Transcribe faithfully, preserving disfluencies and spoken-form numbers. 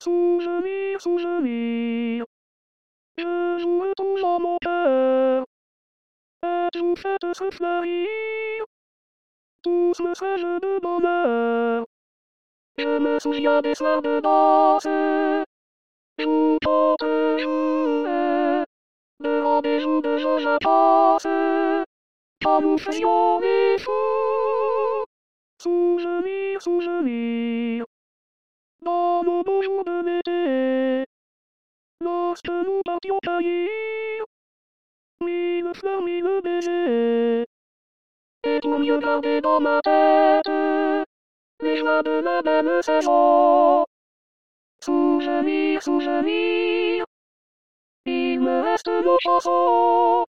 Souvenir, souvenir, je joue toujours mon cœur, et tout fait se fleurir, tous me sèche de bonheur. Je me souviens des soirs de danse, où on te jouait, devant des joues de Georges Passe, quand nous faisions les fous. Souvenir, souvenir, dans nos beaux jours de l'été, lorsque nous partions cueillir mille fleurs, mille baisers, et pour mieux garder dans ma tête les joies de la belle saison. Souvenir, souvenir, il me reste nos chansons.